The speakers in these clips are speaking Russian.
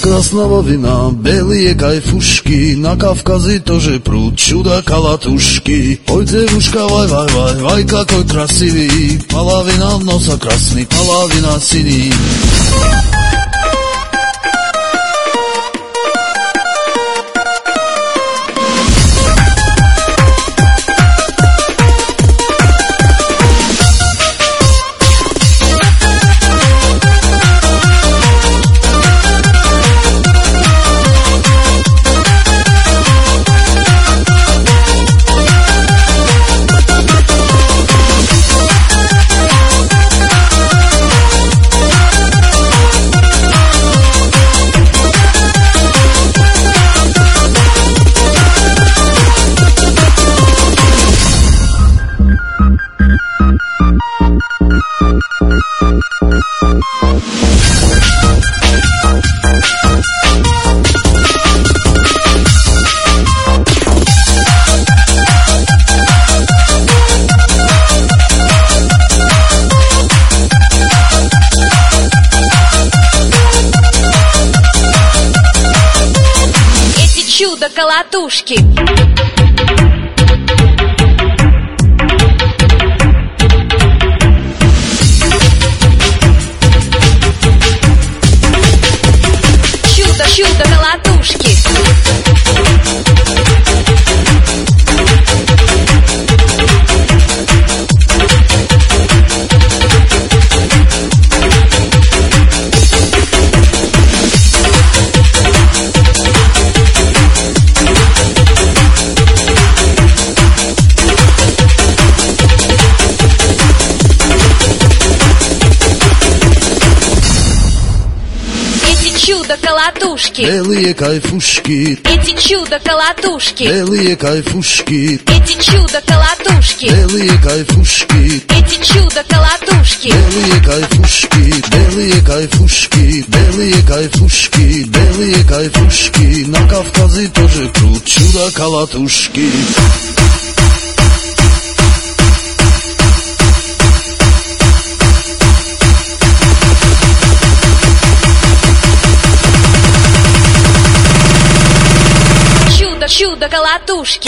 красного вина, белые кайфушки, на Кавказе тоже пруд, чудо-колотушки. Ой, девушка, вай, вай, какой красивый, половина носа красный, половина синий. Чудо-колотушки. Чудо-колотушки. Чудо-колотушки. Белые кайфушки. Эти чудо-колотушки. Белые кайфушки. Эти чудо-колотушки. Белые кайфушки. Эти чудо-колотушки. Белые кайфушки. Белые кайфушки. Белые кайфушки. Белые кайфушки. На Кавказе тоже пруд, чудо-колотушки. Чудо-колотушки.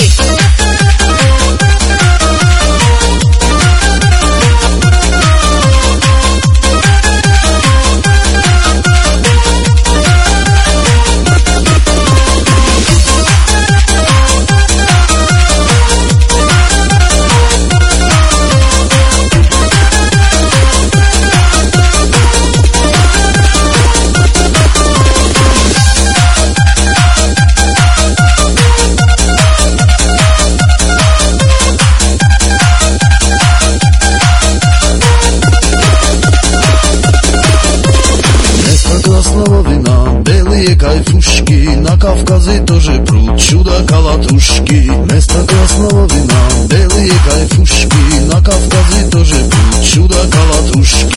Красного вина, белые кайфушки, на Кавказе тоже пруд, чудо-колотушки. Вместо красного вина, белые кайфушки, на Кавказе тоже пруд, чудо-колотушки.